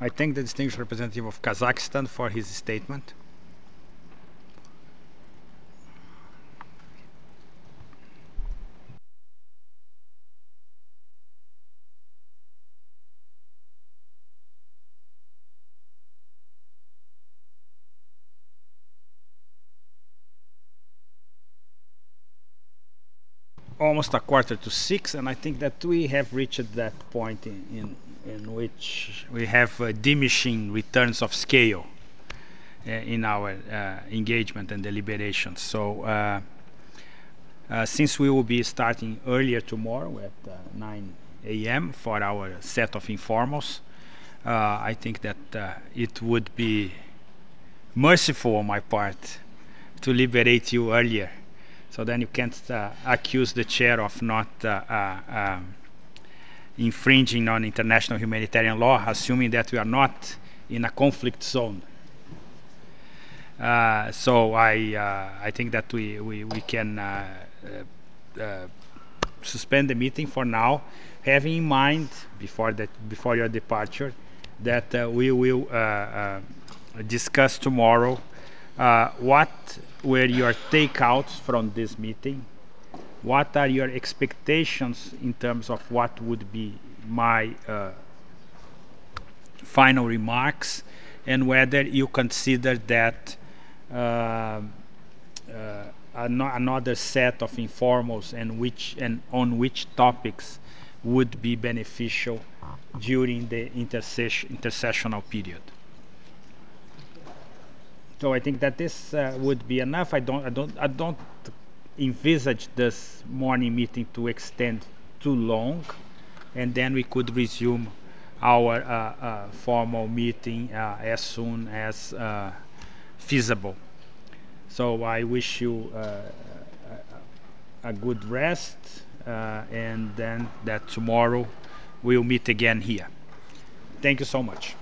I thank the distinguished representative of Kazakhstan for his statement. Almost 5:45, and I think that we have reached that point in which we have diminishing returns of scale in our engagement and deliberations. So since we will be starting earlier tomorrow at 9 a.m. for our set of informals, I think that it would be merciful on my part to liberate you earlier. So then you can't accuse the chair of not infringing on international humanitarian law, assuming that we are not in a conflict zone. So I think that we can suspend the meeting for now, having in mind before your departure that we will discuss tomorrow what were your takeouts from this meeting, what are your expectations in terms of what would be my final remarks, and whether you consider that another set of informals and on which topics would be beneficial during the intersessional period. So I think that this would be enough. I don't envisage this morning meeting to extend too long, and then we could resume our formal meeting as soon as feasible. So I wish you a good rest, and then that tomorrow we'll meet again here. Thank you so much.